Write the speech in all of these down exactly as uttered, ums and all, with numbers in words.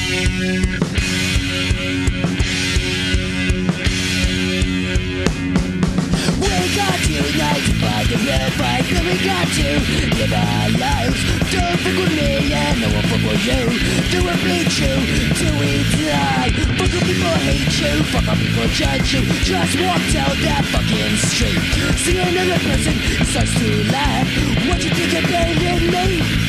The real fight that we got to live our lives. Don't fuck with me and no one fuck with you. Do it bleed you till we die. Fuck up people hate you, fuck up people judge you. Just walk down that fucking street, see another person starts to laugh. What you think of bailing me?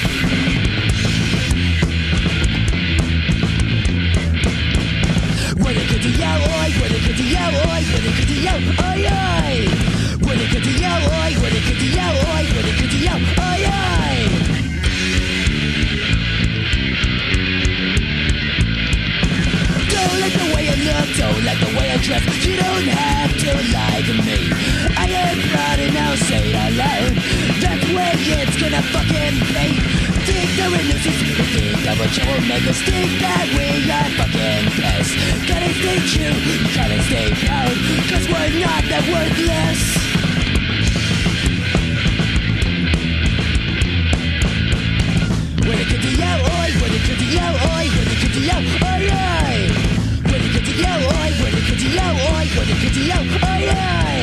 When it comes to you, oi, when it comes to you, oi, when it comes to you, oi, oi. When it comes to you, oi, when it comes to you, oi, when it comes to you, oi, oi. Don't like the way I look, don't like the way I dress. You don't have to like me. I am proud and I'll say it out loud. That's the way it's gonna fucking be. Think that we're losers, think that we're troublemakers, think that we are fucking pests. Gotta stay true, gotta stay proud, cause we're not that worthless. When it comes to you, oi, when it comes to you, oi, when it comes to you, oi, oi. When it comes to you, oi, when it comes to you, oi, when it comes to you, oi, oi.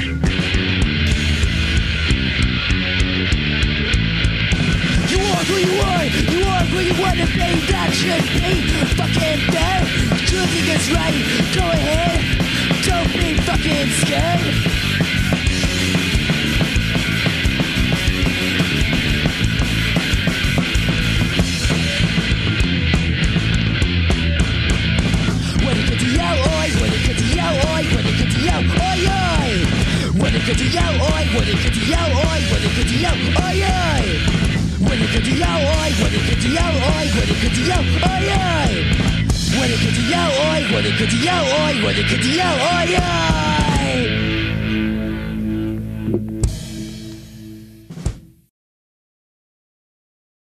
You are who you are, you are who you wanna be, that should be fucking fair. You think it's right, go ahead, don't be fucking scared. When it comes to you, oi, when it comes to you, oi, when it comes to you, oi, oi. When it comes to you, oi, when it comes to you, oi, when it comes to you, oi, oi. When it comes to you, oi, when it comes to you, oi, when it comes to you, oi, oi.